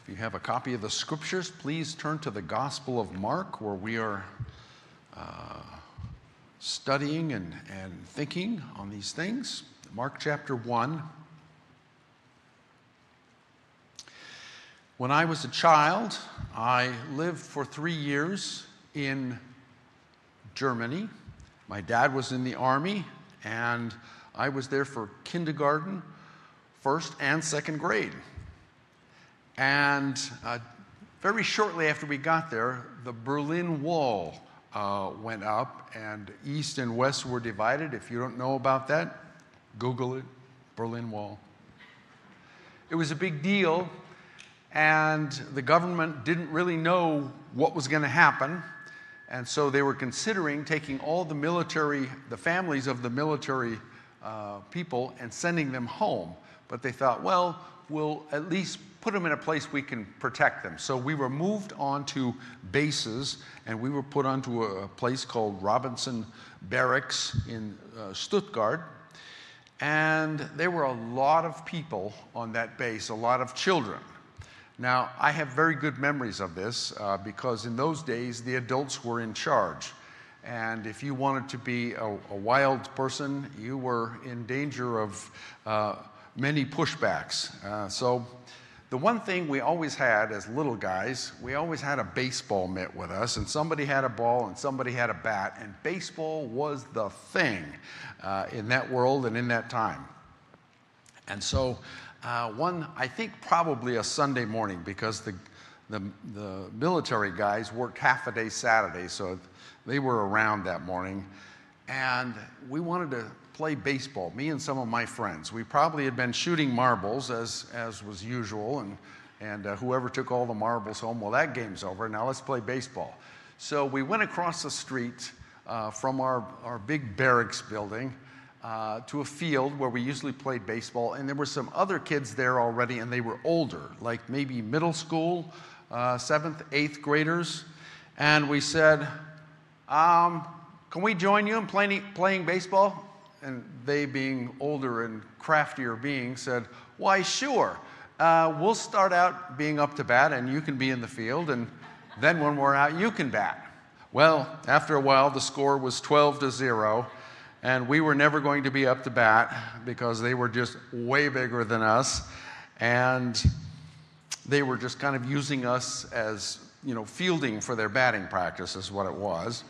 If you have a copy of the scriptures, please turn to the Gospel of Mark, where we are studying and thinking on these things. Mark chapter 1. When I was a child, I lived for 3 years in Germany. My dad was in the army, and I was there for kindergarten, first and second grade. And very shortly after we got there, the Berlin Wall went up, and East and West were divided. If you don't know about that, Google it, Berlin Wall. It was a big deal, and the government didn't really know what was going to happen, and so they were considering taking all the families of the military people and sending them home. But they thought, well, we'll at least put them in a place we can protect them. So we were moved onto bases, and we were put onto a place called Robinson Barracks in Stuttgart. And there were a lot of people on that base, a lot of children. Now, I have very good memories of this because in those days, the adults were in charge. And if you wanted to be a wild person, you were in danger of many pushbacks. So the one thing we always had as little guys, we always had a baseball mitt with us, and somebody had a ball and somebody had a bat, and baseball was the thing in that world and in that time. And so I think probably a Sunday morning, because the military guys worked half a day Saturday, so they were around that morning, and we wanted to play baseball, me and some of my friends. We probably had been shooting marbles as was usual, and whoever took all the marbles home, well, that game's over, now let's play baseball. So we went across the street from our big barracks building to a field where we usually played baseball, and there were some other kids there already, and they were older, like maybe middle school, 7th, 8th graders, and we said, can we join you in playing baseball? And they, being older and craftier beings, said, why, sure. We'll start out being up to bat, and you can be in the field, and then when we're out, you can bat. Well, after a while, the score was 12-0, and we were never going to be up to bat because they were just way bigger than us, and they were just kind of using us as, fielding for their batting practice is what it was.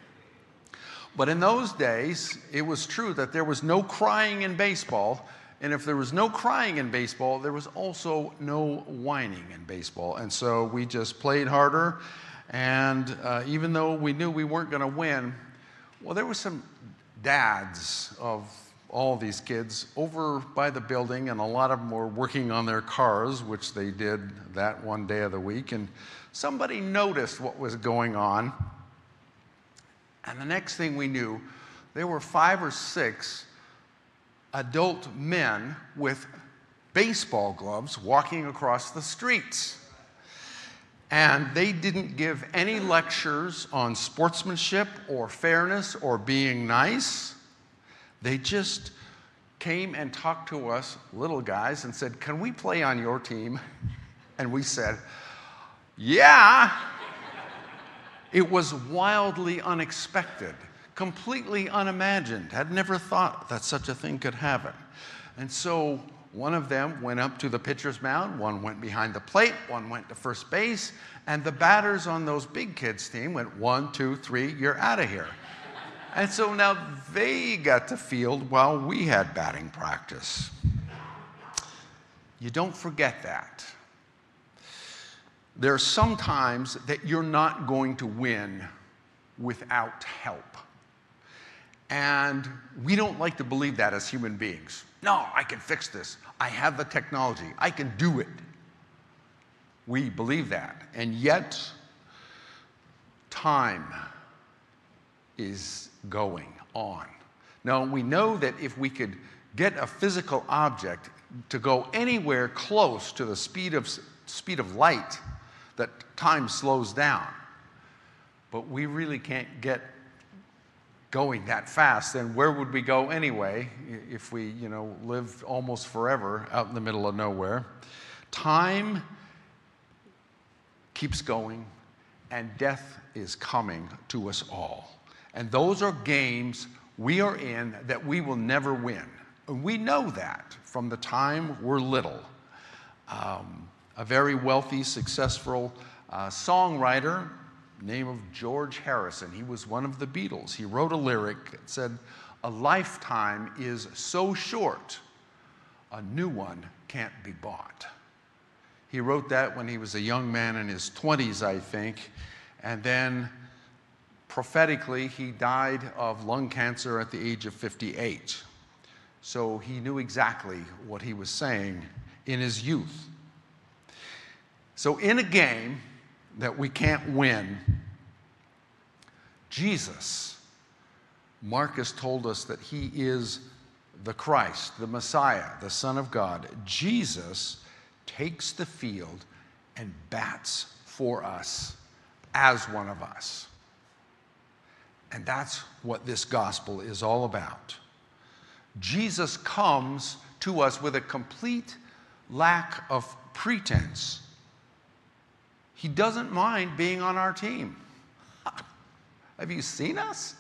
But in those days, it was true that there was no crying in baseball, and if there was no crying in baseball, there was also no whining in baseball. And so we just played harder, and even though we knew we weren't going to win, well, there were some dads of all these kids over by the building, and a lot of them were working on their cars, which they did that one day of the week, and somebody noticed what was going on. And the next thing we knew, there were 5 or 6 adult men with baseball gloves walking across the streets. And they didn't give any lectures on sportsmanship or fairness or being nice. They just came and talked to us little guys and said, can we play on your team? And we said, yeah. It was wildly unexpected, completely unimagined. Had never thought that such a thing could happen. And so one of them went up to the pitcher's mound, one went behind the plate, one went to first base, and the batters on those big kids' team went 1, 2, 3, you're out of here. And so now they got to field while we had batting practice. You don't forget that. There are some times that you're not going to win without help. And we don't like to believe that as human beings. No, I can fix this. I have the technology. I can do it. We believe that. And yet, time is going on. Now, we know that if we could get a physical object to go anywhere close to the speed of light, that time slows down. But we really can't get going that fast. Then where would we go anyway if we, lived almost forever out in the middle of nowhere? Time keeps going, and death is coming to us all. And those are games we are in that we will never win. We know that from the time we're little. A very wealthy, successful songwriter, name of George Harrison. He was one of the Beatles. He wrote a lyric that said, "A lifetime is so short, a new one can't be bought." He wrote that when he was a young man in his 20s, I think, and then prophetically, he died of lung cancer at the age of 58. So he knew exactly what he was saying in his youth. So in a game that we can't win, Jesus, Marcus told us that he is the Christ, the Messiah, the Son of God. Jesus takes the field and bats for us as one of us. And that's what this gospel is all about. Jesus comes to us with a complete lack of pretense. He doesn't mind being on our team. Have you seen us?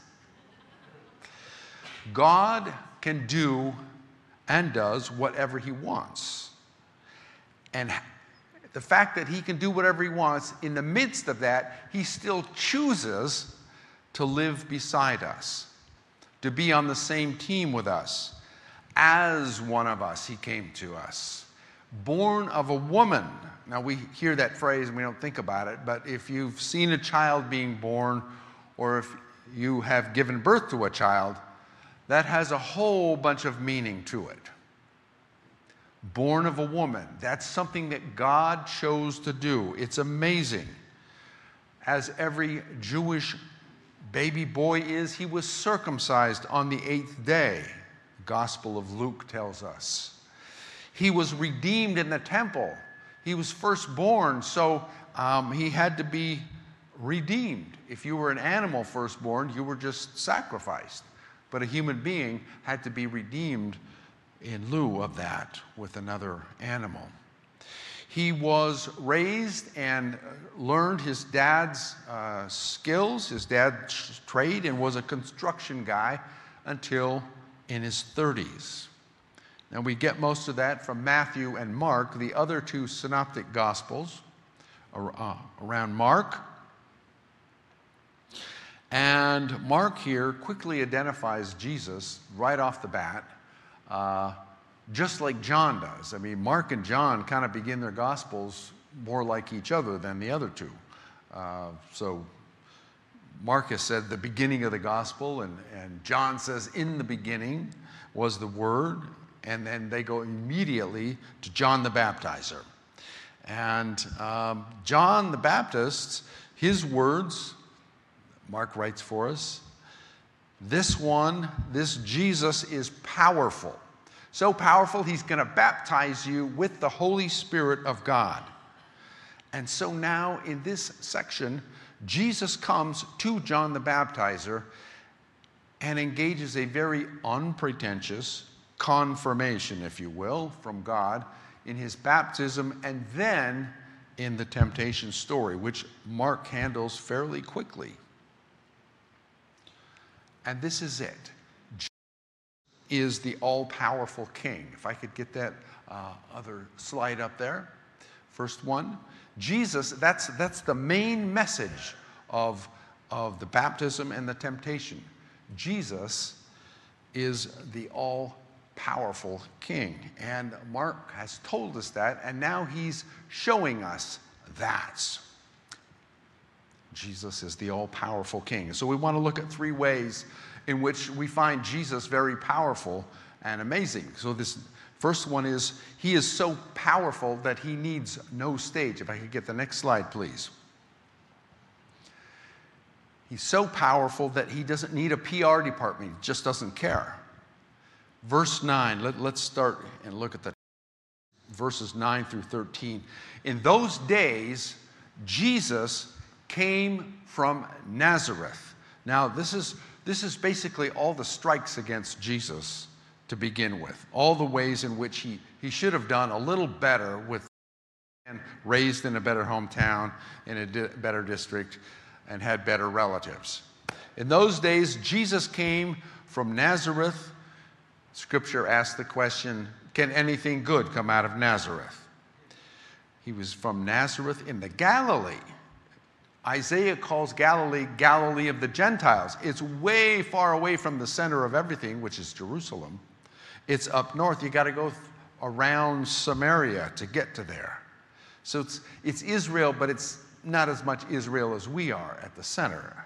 God can do and does whatever he wants. And the fact that he can do whatever he wants, in the midst of that, he still chooses to live beside us, to be on the same team with us. As one of us, he came to us. Born of a woman. Now, we hear that phrase and we don't think about it, but if you've seen a child being born, or if you have given birth to a child, that has a whole bunch of meaning to it. Born of a woman. That's something that God chose to do. It's amazing. As every Jewish baby boy is, he was circumcised on the 8th day. The Gospel of Luke tells us. He was redeemed in the temple. He was firstborn, so he had to be redeemed. If you were an animal firstborn, you were just sacrificed. But a human being had to be redeemed in lieu of that with another animal. He was raised and learned his dad's skills, his dad's trade, and was a construction guy until in his 30s. Now we get most of that from Matthew and Mark, the other two synoptic gospels around Mark. And Mark here quickly identifies Jesus right off the bat, just like John does. I mean, Mark and John kind of begin their gospels more like each other than the other two. So Marcus said the beginning of the gospel, and John says in the beginning was the Word, and then they go immediately to John the Baptizer. And John the Baptist, his words, Mark writes for us, this Jesus is powerful. So powerful, he's going to baptize you with the Holy Spirit of God. And so now in this section, Jesus comes to John the Baptizer and engages a very unpretentious confirmation, if you will, from God in his baptism and then in the temptation story, which Mark handles fairly quickly. And this is it. Jesus is the all-powerful king. If I could get that other slide up there. First one. Jesus, that's the main message of the baptism and the temptation. Jesus is the all-powerful king. And Mark has told us that, and now he's showing us that. Jesus is the all-powerful king. So we want to look at three ways in which we find Jesus very powerful and amazing. So this first one is, he is so powerful that he needs no stage. If I could get the next slide, please. He's so powerful that he doesn't need a PR department. He just doesn't care. Verse 9, let's start and look at the verses 9 through 13. In those days, Jesus came from Nazareth. Now, this is basically all the strikes against Jesus to begin with. All the ways in which he should have done a little better with and raised in a better hometown, in a better district, and had better relatives. In those days, Jesus came from Nazareth. Scripture asks the question, can anything good come out of Nazareth? He was from Nazareth in the Galilee. Isaiah calls Galilee, Galilee of the Gentiles. It's way far away from the center of everything, which is Jerusalem. It's up north. You got to go around Samaria to get to there. So it's Israel, but it's not as much Israel as we are at the center.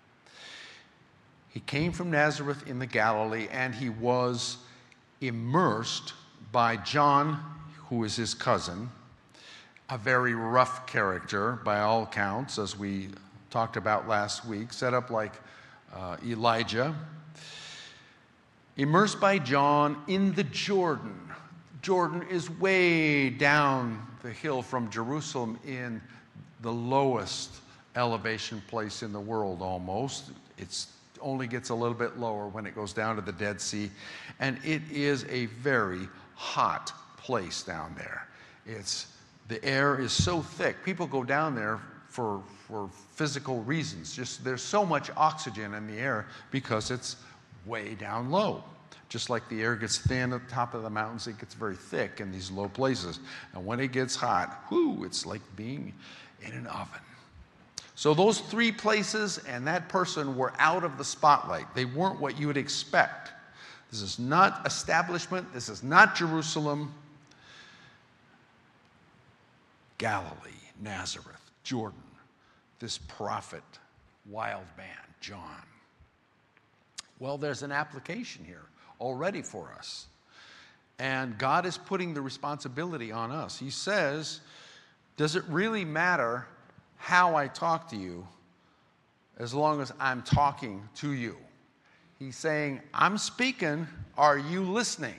He came from Nazareth in the Galilee, and he was immersed by John, who is his cousin, a very rough character by all counts, as we talked about last week, set up like Elijah. Immersed by John in the Jordan. Jordan is way down the hill from Jerusalem in the lowest elevation place in the world almost. It only gets a little bit lower when it goes down to the Dead Sea. And it is a very hot place down there. The air is so thick. People go down there for physical reasons. Just there's so much oxygen in the air because it's way down low. Just like the air gets thin at the top of the mountains, it gets very thick in these low places. And when it gets hot, whoo, it's like being in an oven. So those three places and that person were out of the spotlight. They weren't what you would expect. This is not establishment. This is not Jerusalem. Galilee, Nazareth, Jordan, this prophet, wild man, John. Well, there's an application here already for us. And God is putting the responsibility on us. He says, does it really matter how I talk to you as long as I'm talking to you? He's saying, I'm speaking, are you listening?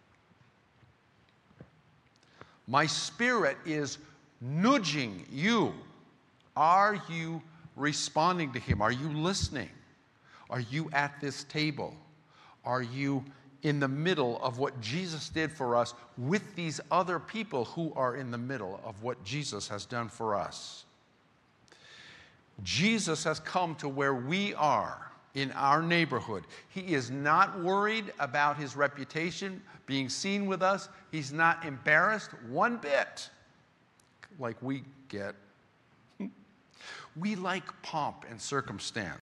My spirit is nudging you. Are you responding to him? Are you listening? Are you at this table? Are you in the middle of what Jesus did for us with these other people who are in the middle of what Jesus has done for us? Jesus has come to where we are in our neighborhood. He is not worried about his reputation being seen with us. He's not embarrassed one bit like we get. We like pomp and circumstance.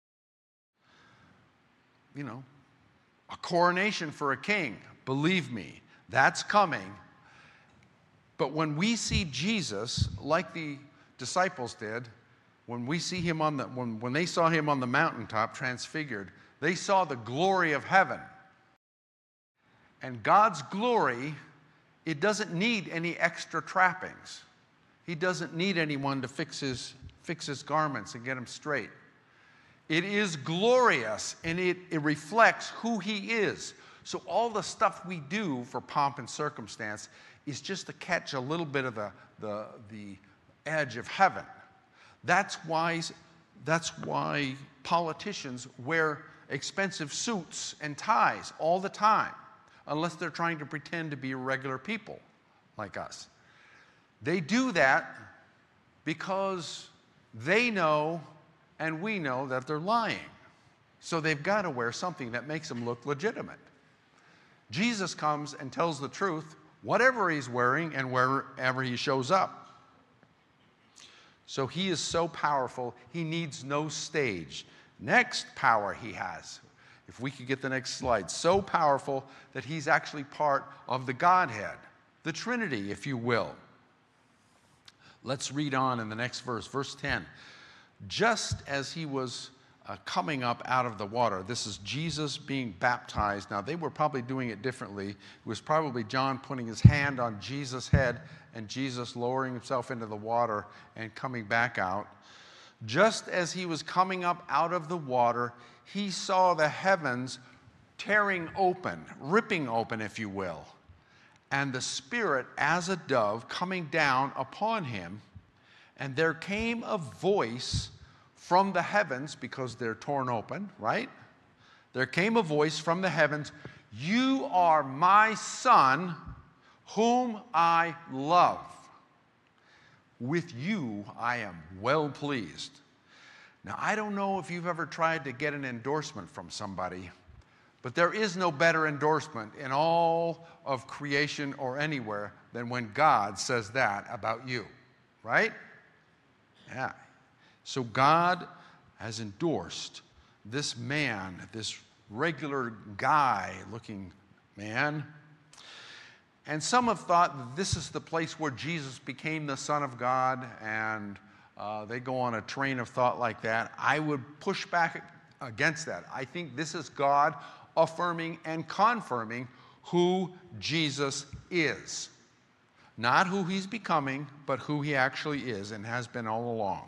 You know, a coronation for a king, believe me, that's coming. But when we see Jesus, like the disciples did, when we see him when they saw him on the mountaintop transfigured, they saw the glory of heaven. And God's glory, it doesn't need any extra trappings. He doesn't need anyone to fix his garments and get them straight. It is glorious, and it reflects who he is. So all the stuff we do for pomp and circumstance is just to catch a little bit of the edge of heaven. That's why politicians wear expensive suits and ties all the time, unless they're trying to pretend to be regular people like us. They do that because they know and we know that they're lying. So they've got to wear something that makes them look legitimate. Jesus comes and tells the truth, whatever he's wearing and wherever he shows up. So he is so powerful, he needs no stage. Next power he has, if we could get the next slide, so powerful that he's actually part of the Godhead, the Trinity, if you will. Let's read on in the next verse, verse 10. Just as he was coming up out of the water, this is Jesus being baptized. Now, they were probably doing it differently. It was probably John putting his hand on Jesus' head and Jesus lowering himself into the water and coming back out. Just as he was coming up out of the water, he saw the heavens tearing open, ripping open, if you will, and the Spirit as a dove coming down upon him. And there came a voice from the heavens, because they're torn open, right? There came a voice from the heavens, "You are my Son, whom I love." With you I am well pleased. Now, I don't know if you've ever tried to get an endorsement from somebody, but there is no better endorsement in all of creation or anywhere than when God says that about you, right? Yeah. So God has endorsed this man, this regular guy-looking man. And some have thought that this is the place where Jesus became the Son of God, and they go on a train of thought like that. I would push back against that. I think this is God affirming and confirming who Jesus is. Not who he's becoming, but who he actually is and has been all along.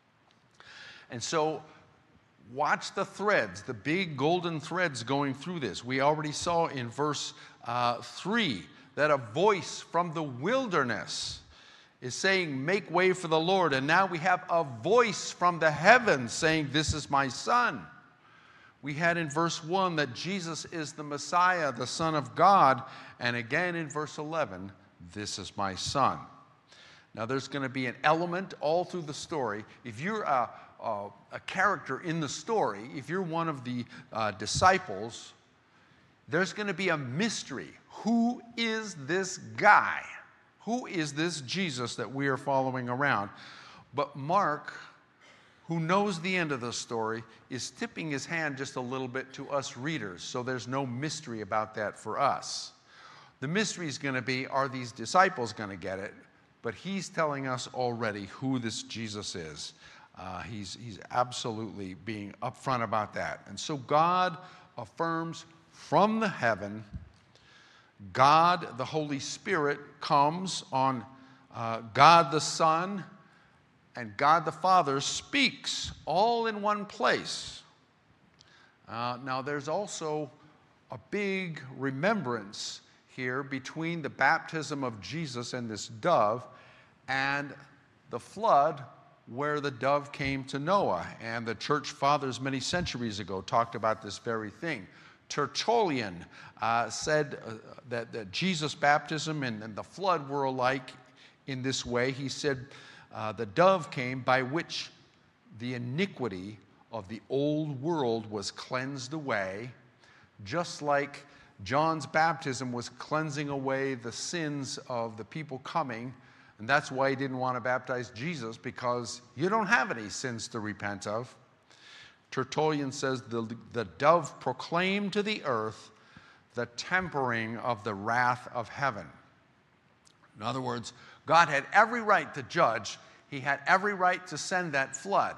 And so, watch the threads, the big golden threads going through this. We already saw in verse 3 that a voice from the wilderness is saying, make way for the Lord. And now we have a voice from the heavens saying, this is my Son. We had in verse 1 that Jesus is the Messiah, the Son of God. And again in verse 11, this is my Son. Now there's going to be an element all through the story. If you're a character in the story, if you're one of the disciples, there's going to be a mystery. Who is this guy? Who is this Jesus that we are following around? But Mark, who knows the end of the story, is tipping his hand just a little bit to us readers, so there's no mystery about that for us. The mystery is going to be, are these disciples going to get it? But he's telling us already who this Jesus is. He's absolutely being upfront about that. And so God affirms from the heaven. God, the Holy Spirit, comes on God the Son, and God the Father speaks all in one place. Now, there's also a big remembrance here between the baptism of Jesus and this dove and the flood where the dove came to Noah. And the church fathers many centuries ago talked about this very thing. Tertullian said that Jesus' baptism and the flood were alike in this way. He said the dove came by which the iniquity of the old world was cleansed away, just like John's baptism was cleansing away the sins of the people coming. And that's why he didn't want to baptize Jesus, because you don't have any sins to repent of. Tertullian says the dove proclaimed to the earth the tempering of the wrath of heaven. In other words, God had every right to judge. He had every right to send that flood.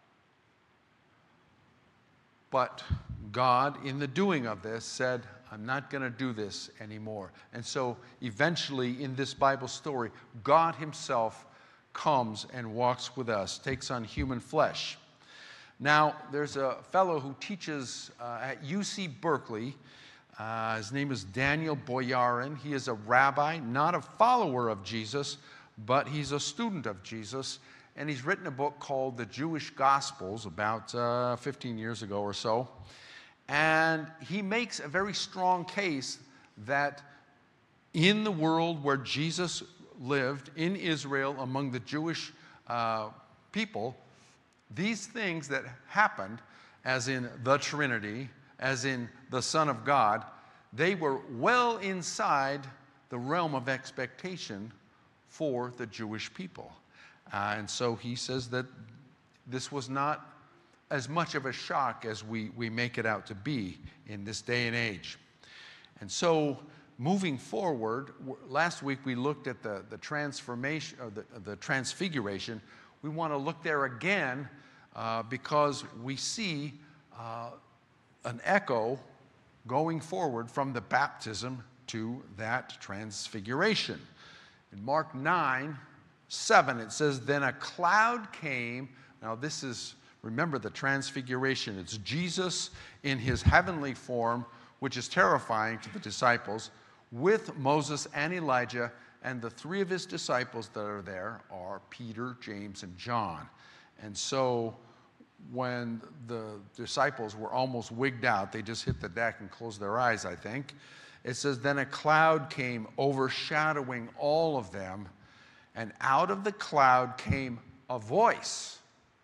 But God, in the doing of this, said, I'm not going to do this anymore. And so eventually in this Bible story, God himself comes and walks with us, takes on human flesh. Now, there's a fellow who teaches at UC Berkeley. His name is Daniel Boyarin. He is a rabbi, not a follower of Jesus, but he's a student of Jesus. And he's written a book called The Jewish Gospels about 15 years ago or so. And he makes a very strong case that in the world where Jesus lived, in Israel, among the Jewish people, these things that happened, as in the Trinity, as in the Son of God, they were well inside the realm of expectation for the Jewish people. And so he says that this was not as much of a shock as we make it out to be in this day and age. And so moving forward, last week we looked at the transformation, or the transfiguration. We want to look there again because we see an echo going forward from the baptism to that transfiguration. In Mark 9:7, it says, then a cloud came. Now this is, remember the transfiguration. It's Jesus in his heavenly form, which is terrifying to the disciples, with Moses and Elijah, and the three of his disciples that are there are Peter, James, and John. And so when the disciples were almost wigged out, they just hit the deck and closed their eyes, I think. It says, then a cloud came overshadowing all of them, And out of the cloud came a voice.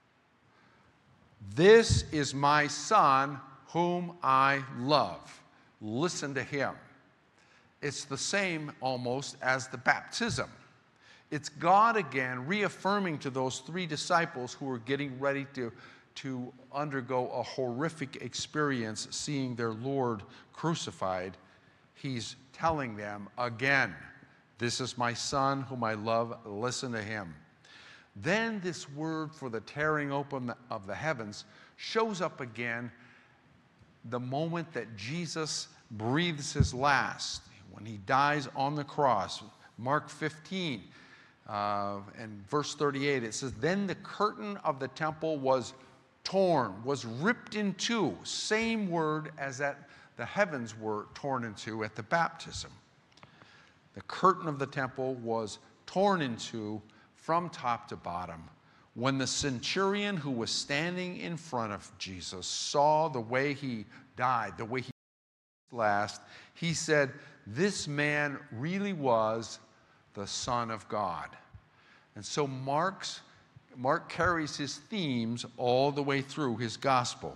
This is my Son, whom I love. Listen to him. It's the same almost as the baptism. It's God again reaffirming to those three disciples who were getting ready to undergo a horrific experience seeing their Lord crucified. He's telling them again, this is my Son whom I love, listen to him. Then this word for the tearing open of the heavens shows up again the moment that Jesus breathes his last, when he dies on the cross. Mark 15 and verse 38, it says, then the curtain of the temple was torn, was ripped in two. Same word as that the heavens were torn in two at the baptism. The curtain of the temple was torn in two from top to bottom. When the centurion who was standing in front of Jesus saw the way he died, the way he last, he said, this man really was the Son of God. And so Mark carries his themes all the way through his gospel.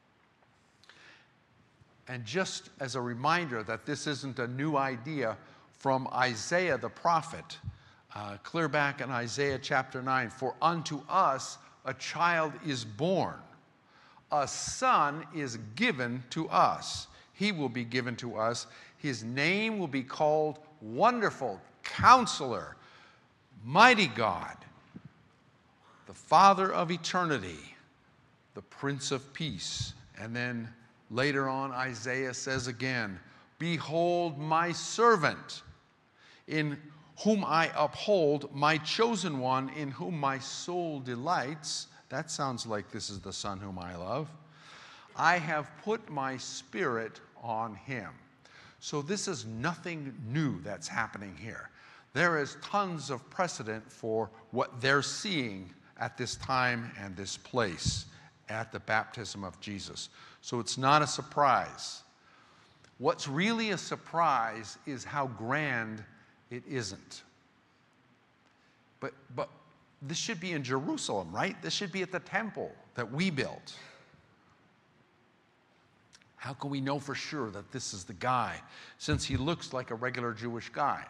And just as a reminder that this isn't a new idea from Isaiah the prophet, clear back in Isaiah chapter 9, for unto us a child is born, a son is given to us. He will be given to us. His name will be called Wonderful, Counselor, Mighty God, the Father of eternity, the Prince of Peace. And then later on, Isaiah says again, behold my servant, in whom I uphold, my chosen one, in whom my soul delights. That sounds like this is the Son whom I love. I have put my Spirit on him. So this is nothing new that's happening here. There is tons of precedent for what they're seeing at this time and this place at the baptism of Jesus. So it's not a surprise. What's really a surprise is how grand it isn't. But this should be in Jerusalem, right? This should be at the temple that we built. How can we know for sure that this is the guy, since he looks like a regular Jewish guy?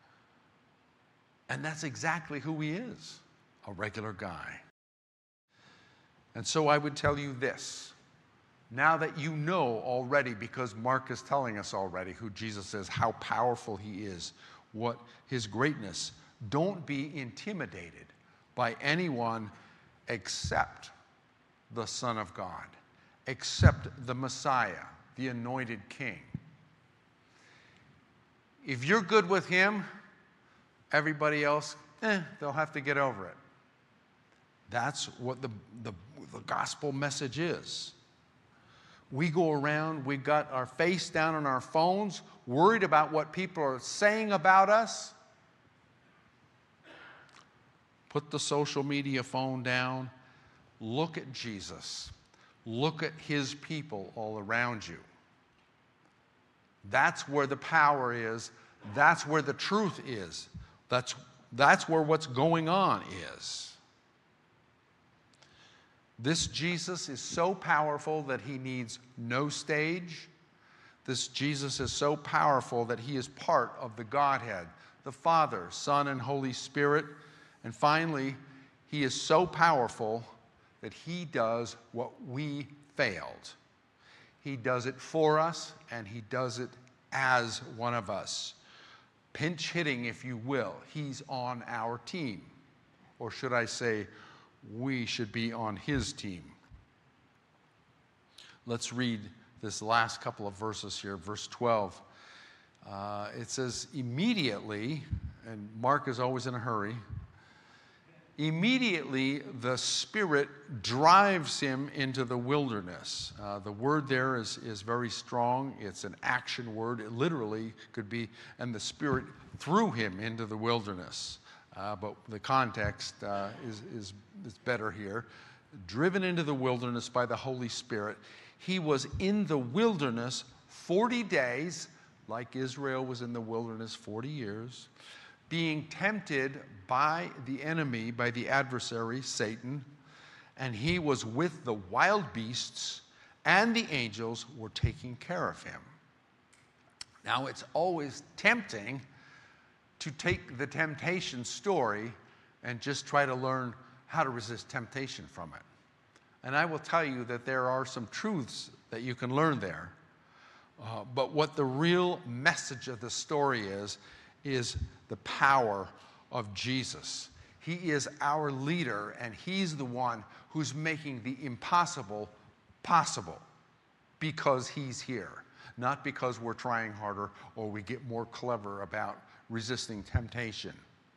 And that's exactly who he is, a regular guy. And so I would tell you this, now that you know already, because Mark is telling us already who Jesus is, how powerful he is, what his greatness, don't be intimidated by anyone except the Son of God, except the Messiah, the anointed King. If you're good with him, everybody else, they'll have to get over it. That's what the gospel message is. We go around, we got our face down on our phones, worried about what people are saying about us. Put the social media phone down. Look at Jesus. Look at his people all around you. That's where the power is. That's where the truth is. That's where what's going on is. This Jesus is so powerful that he needs no stage. This Jesus is so powerful that he is part of the Godhead, the Father, Son, and Holy Spirit. And finally, he is so powerful that he does what we failed. He does it for us, and he does it as one of us. Pinch hitting, if you will. He's on our team. Or should I say, we should be on his team. Let's read this last couple of verses here. Verse 12. It says, immediately, and Mark is always in a hurry, immediately the Spirit drives him into the wilderness. The word there is very strong. It's an action word. It literally could be, and the Spirit threw him into the wilderness. But the context is better here. Driven into the wilderness by the Holy Spirit. He was in the wilderness 40 days, like Israel was in the wilderness 40 years, being tempted by the enemy, by the adversary, Satan, and he was with the wild beasts, and the angels were taking care of him. Now, it's always tempting to take the temptation story and just try to learn how to resist temptation from it. And I will tell you that there are some truths that you can learn there. But what the real message of the story is the power of Jesus. He is our leader, and he's the one who's making the impossible possible because he's here, not because we're trying harder or we get more clever about resisting temptation.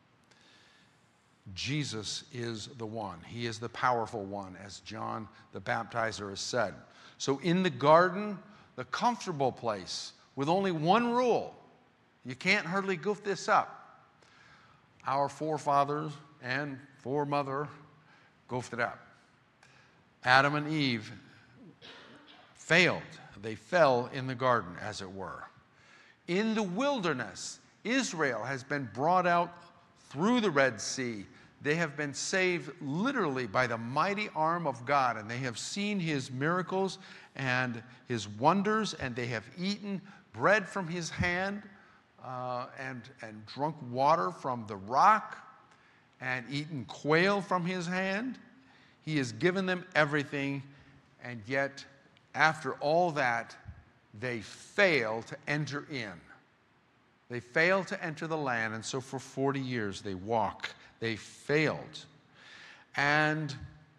Jesus is the one. He is the powerful one, as John the Baptizer has said. So in the garden, the comfortable place, with only one rule, you can't hardly goof this up. Our forefathers and foremother goofed it up. Adam and Eve failed. They fell in the garden, as it were. In the wilderness, Israel has been brought out through the Red Sea. They have been saved literally by the mighty arm of God, and they have seen his miracles and his wonders, and they have eaten bread from his hand and drunk water from the rock and eaten quail from his hand. He has given them everything, and yet after all that, they fail to enter in. They fail to enter the land, and so for 40 years they walk. They failed. And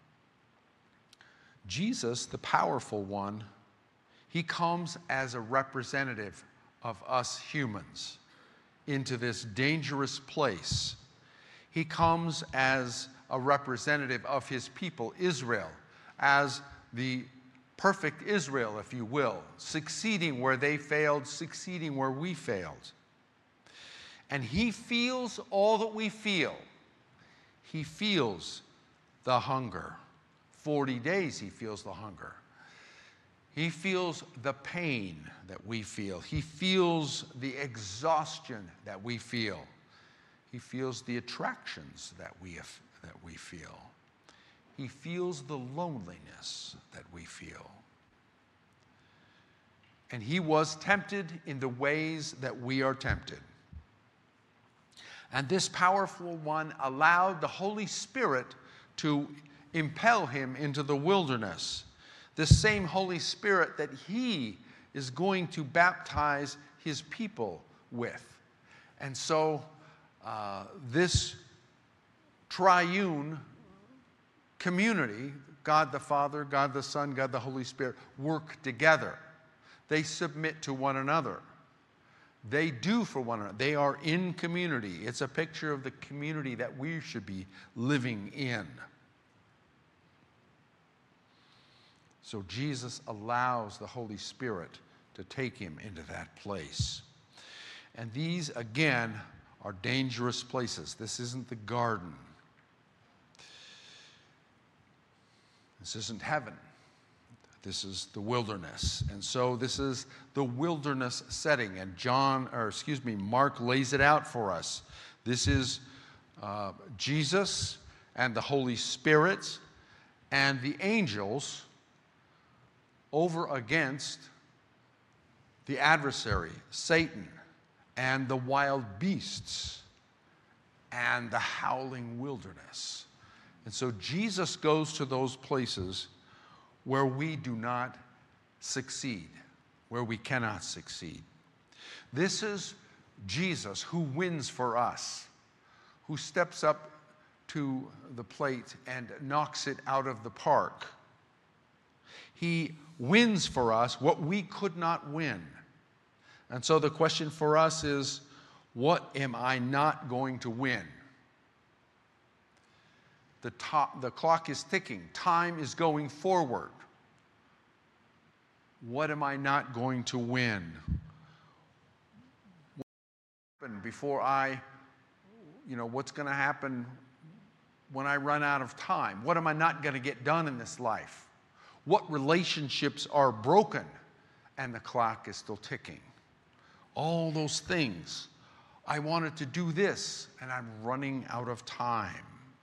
Jesus, the powerful one, he comes as a representative of us humans into this dangerous place. He comes as a representative of his people, Israel, as the perfect Israel, if you will, succeeding where they failed, succeeding where we failed. And he feels all that we feel. He feels the hunger. 40 days he feels the hunger. He feels the pain that we feel. He feels the exhaustion that we feel. He feels the attractions that we feel. He feels the loneliness that we feel. And he was tempted in the ways that we are tempted. And this powerful one allowed the Holy Spirit to impel him into the wilderness. This same Holy Spirit that he is going to baptize his people with. And so this triune community, God the Father, God the Son, God the Holy Spirit, work together. They submit to one another. They do for one another. They are in community. It's a picture of the community that we should be living in. So Jesus allows the Holy Spirit to take him into that place. And these, again, are dangerous places. This isn't the garden. This isn't heaven. This is the wilderness. And so this is the wilderness setting. And Mark lays it out for us. This is Jesus and the Holy Spirit and the angels over against the adversary, Satan, and the wild beasts and the howling wilderness. And so Jesus goes to those places where we do not succeed, where we cannot succeed. This is Jesus who wins for us, who steps up to the plate and knocks it out of the park. He wins for us what we could not win. And so the question for us is, what am I not going to win? The clock is ticking. Time is going forward. What am I not going to win? Before what's going to happen when I run out of time? What am I not going to get done in this life? What relationships are broken and the clock is still ticking? All those things I wanted to do this, and I'm running out of time.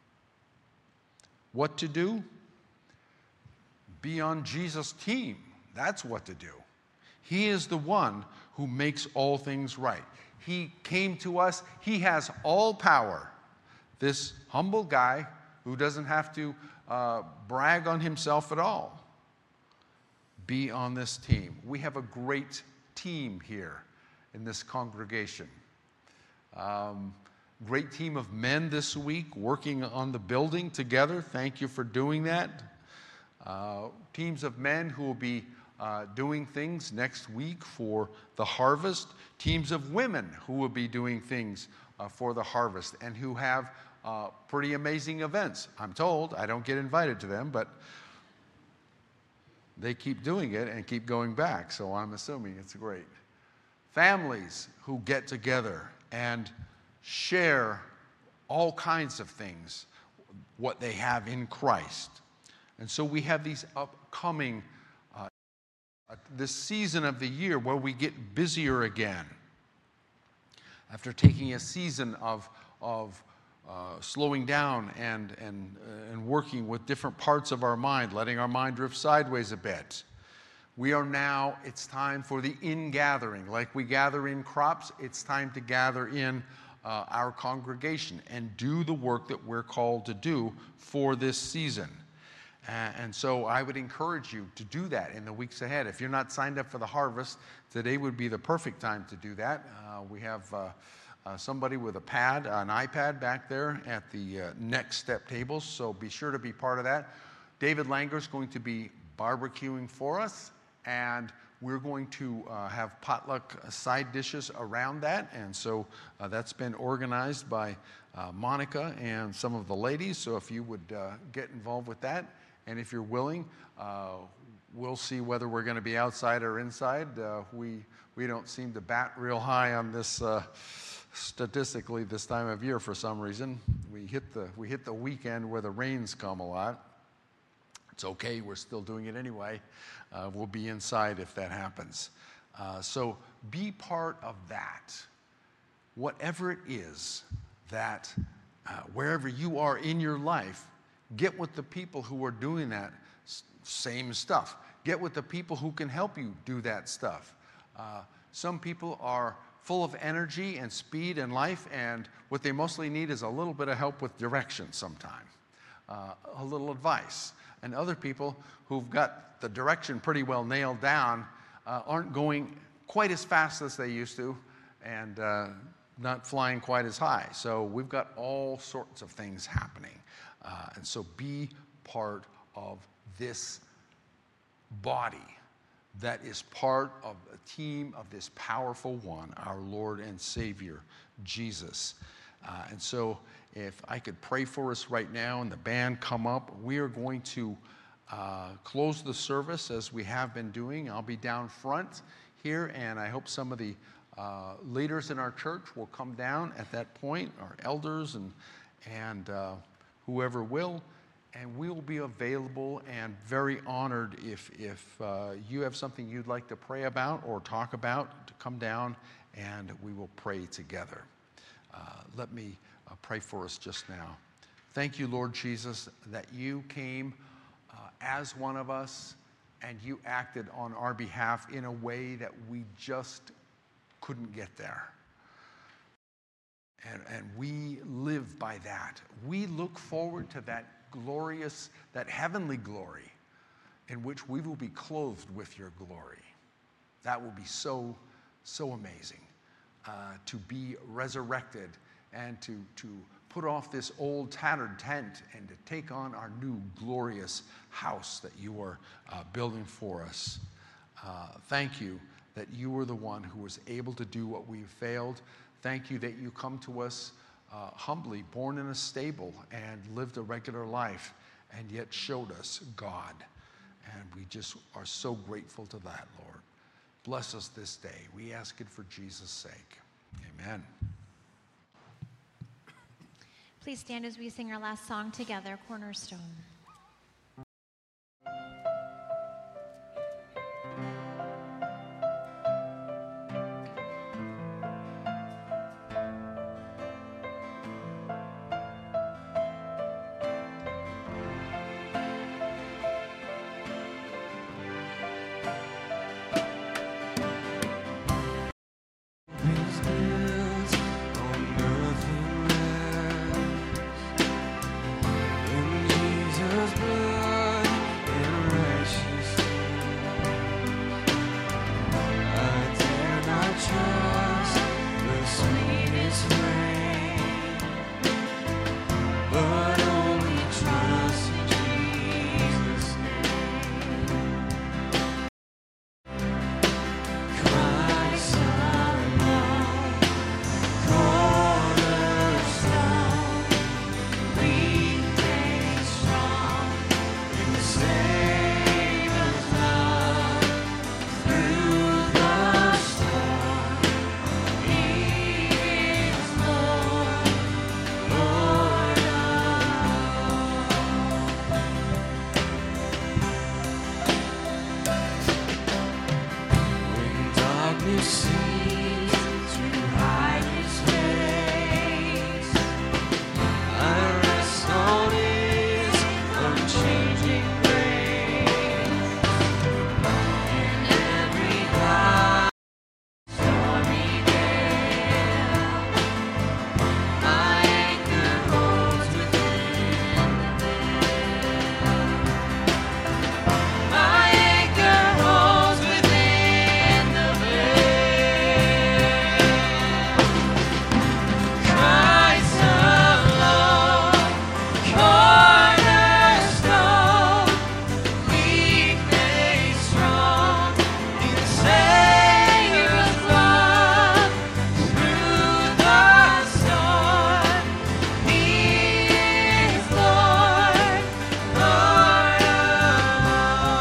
What to do? Be on Jesus' team. That's what to do. He is the one who makes all things right. He came to us. He has all power. This humble guy who doesn't have to brag on himself at all. Be on this team. We have a great team here in this congregation. Great team of men this week working on the building together. Thank you for doing that. Teams of men who will be doing things next week for the harvest. Teams of women who will be doing things for the harvest and who have pretty amazing events. I'm told. I don't get invited to them, but they keep doing it and keep going back, so I'm assuming it's great. Families who get together and share all kinds of things, what they have in Christ. And so we have these upcoming, this season of the year where we get busier again. After taking a season of slowing down and working with different parts of our mind, letting our mind drift sideways a bit. We are now, it's time for the ingathering. Like we gather in crops, it's time to gather in our congregation and do the work that we're called to do for this season. And so I would encourage you to do that in the weeks ahead. If you're not signed up for the harvest, today would be the perfect time to do that. We have somebody with an iPad back there at the Next Step tables, so be sure to be part of that. David Langer is going to be barbecuing for us, and we're going to have potluck side dishes around that, and so that's been organized by Monica and some of the ladies, so if you would get involved with that, and if you're willing, we'll see whether we're going to be outside or inside. We don't seem to bat real high on this statistically this time of year for some reason. We hit the weekend where the rains come a lot. It's okay, we're still doing it anyway. We'll be inside if that happens. So be part of that. Whatever it is that, wherever you are in your life, get with the people who are doing that same stuff. Get with the people who can help you do that stuff. Some people are full of energy and speed and life, and what they mostly need is a little bit of help with direction sometime, a little advice. And other people who've got the direction pretty well nailed down aren't going quite as fast as they used to and not flying quite as high. So we've got all sorts of things happening. And so be part of this body that is part of a team of this powerful one, our Lord and Savior, Jesus. And so if I could pray for us right now and the band come up, we are going to close the service as we have been doing. I'll be down front here, and I hope some of the leaders in our church will come down at that point, our elders and whoever will. And we will be available and very honored if you have something you'd like to pray about or talk about, to come down and we will pray together. Let me pray for us just now. Thank you, Lord Jesus, that you came as one of us and you acted on our behalf in a way that we just couldn't get there. And we live by that. We look forward to that glorious, that heavenly glory in which we will be clothed with your glory. That will be so, so amazing to be resurrected and to put off this old tattered tent and to take on our new glorious house that you are building for us. Thank you that you are the one who was able to do what we failed. Thank you that you come to us humbly, born in a stable, and lived a regular life, and yet showed us God. And we just are so grateful to that, Lord. Bless us this day. We ask it for Jesus' sake. Amen. Please stand as we sing our last song together, Cornerstone.